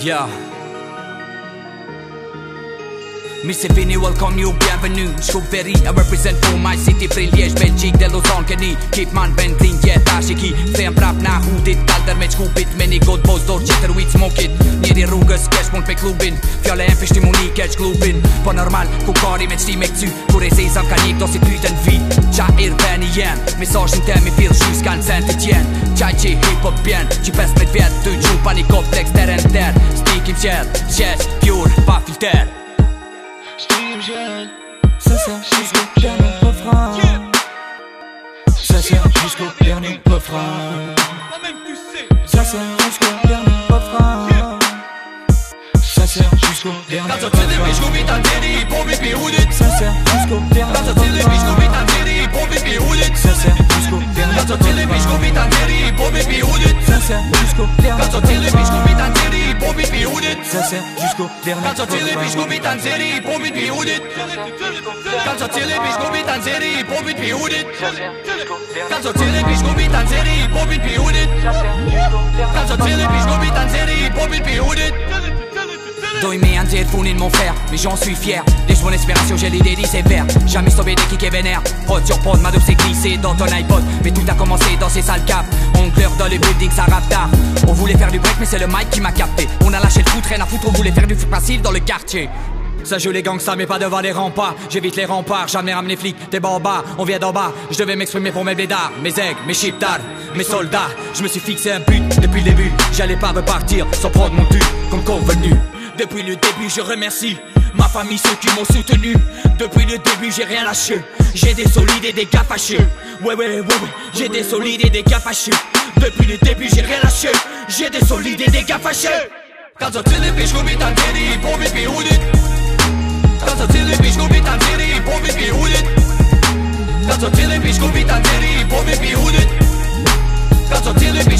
Yeah. Miss Vini, welcome you, bienvenue. J'coupe Berry, I represent for my city. Prin Liège, Belgique, de Lausanne, Kenny. Keep man, Bentley, yeah, Tashiki. Fej mprap na hudit, kalder me qkupit. Me një god boss, door qitër with smokit. Njeri rrugës, kesh mund pe klubin. Fjale e pishti mu një keq klubin. Po normal, ku kari me qti me këcy. Kur e zezam ka njek do si pyten vit. Qa irveni jem, mesazhin temi fill shus kan centit jen. Qaj që hip-hop bjen, që 15 vjet. Ty gjupa një koplex ter en ter. Stikim qell, qesh, pure, pa filter. Ça sert jusqu'au dernier refrain. Ça sert jusqu'au dernier refrain. Ça sert jusqu'au dernier refrain. Ça sert jusqu'au dernier refrain. Ça sert jusqu'au dernier refrain. Ça sert jusqu'au dernier refrain. Ça sert jusqu'au dernier refrain. Ça sert jusqu'au dernier refrain. Ça sert jusqu'au dernier refrain. Ça sert jusqu'au dernier Doj me janë gjerë funin mon frère, mais j'en suis fier. Lèche mon inspiration, j'ai l'idée d'y sévère. Jamais sauvé des kicks et vénère. Hot sur pod, ma dope s'est glissée dans ton iPod. Mais tout a commencé dans ces sales caps. On pleure dans les buildings, ça rappe tard. On voulait faire du break, mais c'est le mic qui m'a capté. On a lâché le foot, rien à foutre, on voulait faire du fric facile dans le quartier. Ça joue les gangsters mais pas devant les remparts. J'évite les remparts, jamais ramener flics, des barbares. On vient d'en bas, je devais m'exprimer pour mes blédards. Mes aigles, mes chiptards, mes soldats. Je me suis fixé un but depuis le début. J'allais pas repartir sans prendre mon dû comme convenu. Depuis le début je remercie ma famille, ceux qui m'ont soutenu. Depuis le début j'ai rien lâché. J'ai des solides et des gars fâchés. Ouais, j'ai des solides et des gars fâchés. Depuis le début j'ai rien lâché. J'ai des solides et des gars fâchés. Quand on tire les biches, on vit en série pour vivre ou quand on tire les biches, on vit en série pour vivre ou quand on tire les biches, on vit en série pour vivre ou quand on tire les